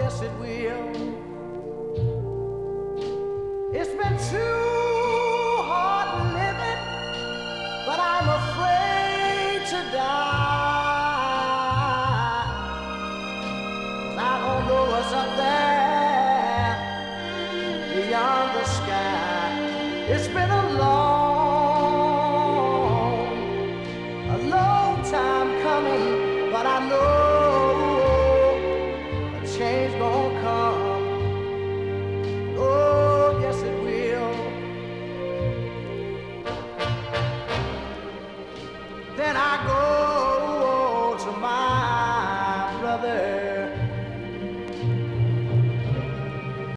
yes it will. It's been too hard living, but I'm afraid to die. 'Cause I don't know what's up there beyond the sky. It's been a long time coming, but I know a change gonna come.